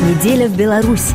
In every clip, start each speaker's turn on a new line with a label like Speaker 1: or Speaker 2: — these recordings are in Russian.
Speaker 1: Неделя в Беларуси.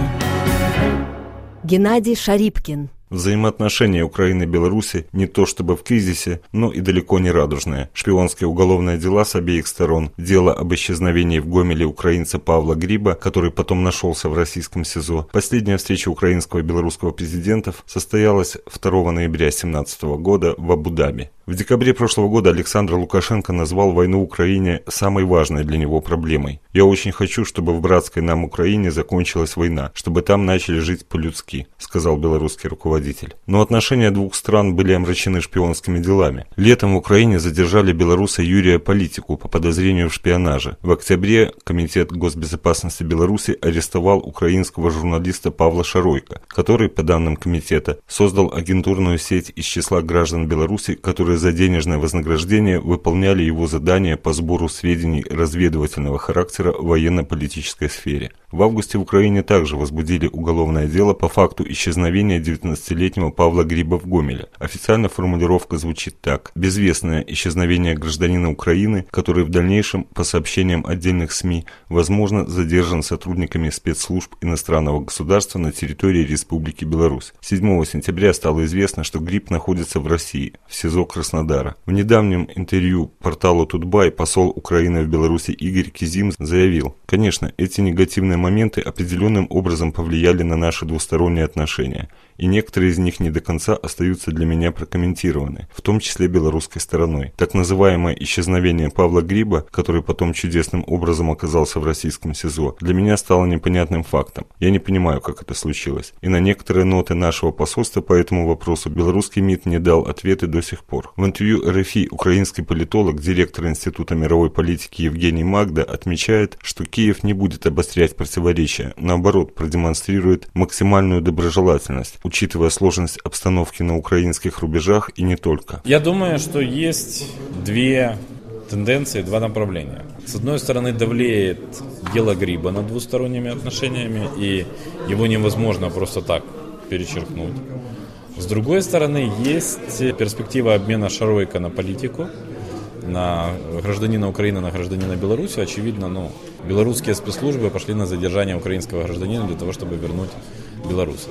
Speaker 1: Геннадий Шарипкин.
Speaker 2: Взаимоотношения Украины и Беларуси не то чтобы в кризисе, но и далеко не радужные. Шпионские уголовные дела с обеих сторон, дело об исчезновении в Гомеле украинца Павла Гриба, который потом нашелся в российском СИЗО. Последняя встреча украинского и белорусского президентов состоялась 2 ноября 2017 года в Абу-Даби. В декабре прошлого года Александр Лукашенко назвал войну Украине самой важной для него проблемой. «Я очень хочу, чтобы в братской нам Украине закончилась война, чтобы там начали жить по-людски», сказал белорусский руководитель. Но отношения двух стран были омрачены шпионскими делами. Летом в Украине задержали белоруса Юрия Политику по подозрению в шпионаже. В октябре Комитет госбезопасности Беларуси арестовал украинского журналиста Павла Шаройко, который, по данным комитета, создал агентурную сеть из числа граждан Беларуси, которые за денежное вознаграждение выполняли его задания по сбору сведений разведывательного характера в военно-политической сфере. В августе в Украине также возбудили уголовное дело по факту исчезновения 19-летнего Павла Гриба в Гомеле. Официально формулировка звучит так: безвестное исчезновение гражданина Украины, который в дальнейшем, по сообщениям отдельных СМИ, возможно, задержан сотрудниками спецслужб иностранного государства на территории Республики Беларусь. 7 сентября стало известно, что Гриб находится в России, в СИЗО Краснодара. В недавнем интервью порталу Тутбай посол Украины в Беларуси Игорь Кизим заявил: «Конечно, эти негативные моменты определенным образом повлияли на наши двусторонние отношения, и некоторые из них не до конца остаются для меня прокомментированы, в том числе белорусской стороной. Так называемое исчезновение Павла Гриба, который потом чудесным образом оказался в российском СИЗО, для меня стало непонятным фактом. Я не понимаю, как это случилось. И на некоторые ноты нашего посольства по этому вопросу белорусский МИД не дал ответы до сих пор». В интервью РФИ украинский политолог, директор Института мировой политики Евгений Магда отмечает, что Киев не будет обострять противоречия, наоборот, продемонстрирует максимальную доброжелательность, учитывая сложность обстановки на украинских рубежах и не только.
Speaker 3: Я думаю, что есть две тенденции, два направления. С одной стороны, давлеет дело Гриба над двусторонними отношениями, и его невозможно просто так перечеркнуть. С другой стороны, есть перспектива обмена Шаройко на политику, на гражданина Украины, на гражданина Беларуси. Очевидно, белорусские спецслужбы пошли на задержание украинского гражданина для того, чтобы вернуть Беларусь.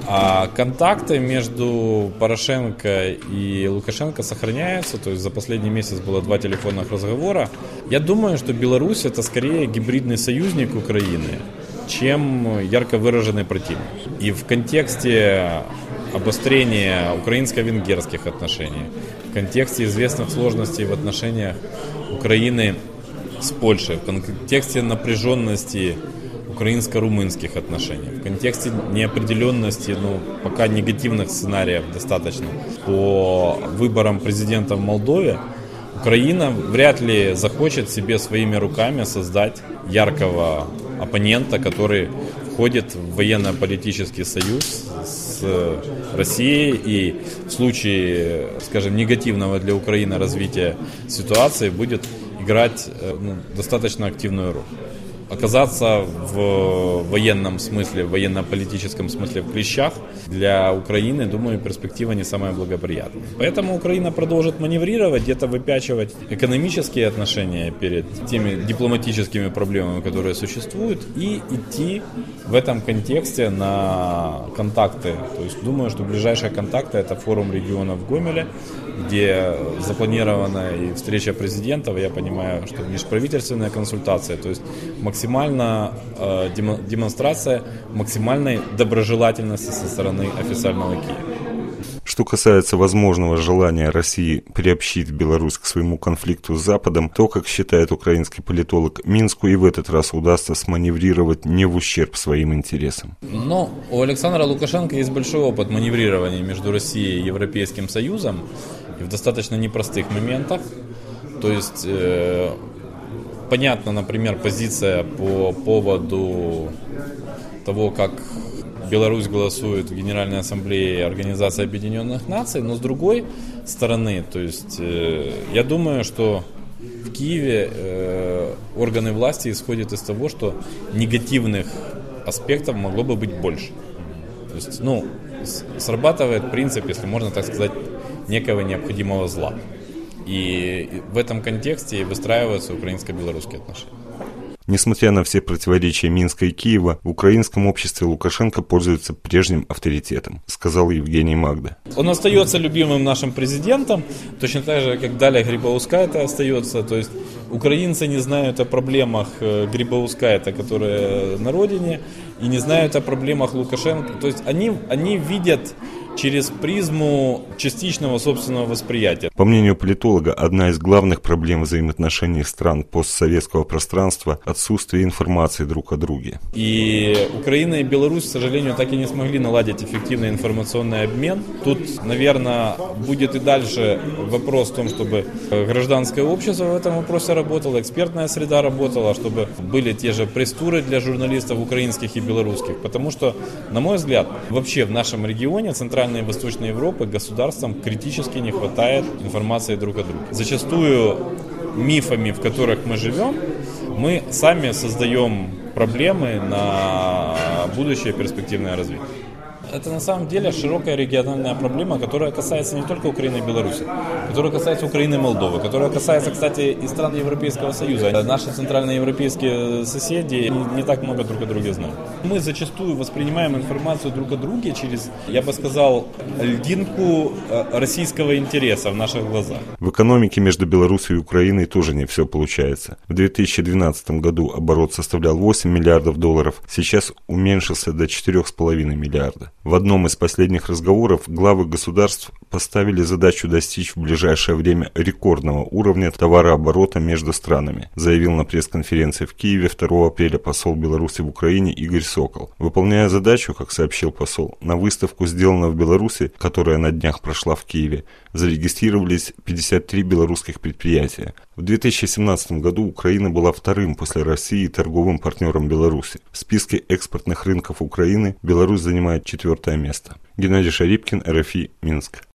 Speaker 3: А контакты между Порошенко и Лукашенко сохраняются, то есть за последний месяц было 2 телефонных разговора. Я думаю, что Беларусь — это скорее гибридный союзник Украины, чем ярко выраженный противник. И в контексте обострения украинско-венгерских отношений, в контексте известных сложностей в отношениях Украины с Польшей, в контексте напряженности украинско-румынских отношений, в контексте неопределенности, пока негативных сценариев достаточно по выборам президента в Молдове, Украина вряд ли захочет себе своими руками создать яркого оппонента, который входит в военно-политический союз с Россией и в случае, скажем, негативного для Украины развития ситуации будет играть достаточно активную роль. Оказаться в военном смысле, в военно-политическом смысле в клещах для Украины, думаю, перспектива не самая благоприятная. Поэтому Украина продолжит маневрировать, где-то выпячивать экономические отношения перед теми дипломатическими проблемами, которые существуют, и идти в этом контексте на контакты. То есть думаю, что ближайшие контакты — это форум регионов в Гомеле, где запланирована и встреча президентов, я понимаю, что межправительственные консультации, то есть максимально демонстрация максимальной доброжелательности со стороны официального Киева.
Speaker 2: Что касается возможного желания России приобщить Беларусь к своему конфликту с Западом, то, как считает украинский политолог, Минску и в этот раз удастся сманеврировать не в ущерб своим интересам.
Speaker 3: Но у Александра Лукашенко есть большой опыт маневрирования между Россией и Европейским Союзом и в достаточно непростых моментах. То есть понятна, например, позиция по поводу того, как Беларусь голосует в Генеральной Ассамблее Организации Объединенных Наций, но с другой стороны, то есть я думаю, что в Киеве органы власти исходят из того, что негативных аспектов могло бы быть больше. То есть, срабатывает принцип, если можно так сказать, некого необходимого зла. И в этом контексте выстраиваются украинско-белорусские отношения.
Speaker 2: Несмотря на все противоречия Минска и Киева, в украинском обществе Лукашенко пользуется прежним авторитетом, сказал Евгений Магда.
Speaker 3: Он остается любимым нашим президентом, точно так же, как Даля Грибаускайте остается. То есть украинцы не знают о проблемах Грибаускайте, которые на родине, и не знают о проблемах Лукашенко. То есть они видят через призму частичного собственного восприятия.
Speaker 2: По мнению политолога, одна из главных проблем взаимоотношений стран постсоветского пространства – отсутствие информации друг о друге.
Speaker 3: И Украина и Беларусь, к сожалению, так и не смогли наладить эффективный информационный обмен. Тут, наверное, будет и дальше вопрос в том, чтобы гражданское общество в этом вопросе работало, экспертная среда работала, чтобы были те же пресс-туры для журналистов украинских и белорусских. Потому что, на мой взгляд, вообще в нашем регионе, Центральной и Восточной Европы, государствам критически не хватает информации друг о друге. Зачастую мифами, в которых мы живем, мы сами создаем проблемы на будущее перспективное развитие. Это на самом деле широкая региональная проблема, которая касается не только Украины и Беларуси, которая касается Украины и Молдовы, которая касается, кстати, и стран Европейского Союза. Наши центральноевропейские соседи не так много друг о друге знают. Мы зачастую воспринимаем информацию друг о друге через, я бы сказал, льдинку российского интереса в наших глазах.
Speaker 2: В экономике между Беларусью и Украиной тоже не все получается. В 2012 году оборот составлял 8 миллиардов долларов, сейчас уменьшился до 4,5 миллиарда. В одном из последних разговоров главы государств поставили задачу достичь в ближайшее время рекордного уровня товарооборота между странами, заявил на пресс-конференции в Киеве 2 апреля посол Беларуси в Украине Игорь Сокол. Выполняя задачу, как сообщил посол, на выставку «Сделано в Беларуси», которая на днях прошла в Киеве, зарегистрировались 53 белорусских предприятия. В 2017 году Украина была вторым после России торговым партнером Беларуси. В списке экспортных рынков Украины Беларусь занимает 4-е место. Геннадий Шарипкин, РФИ, Минск.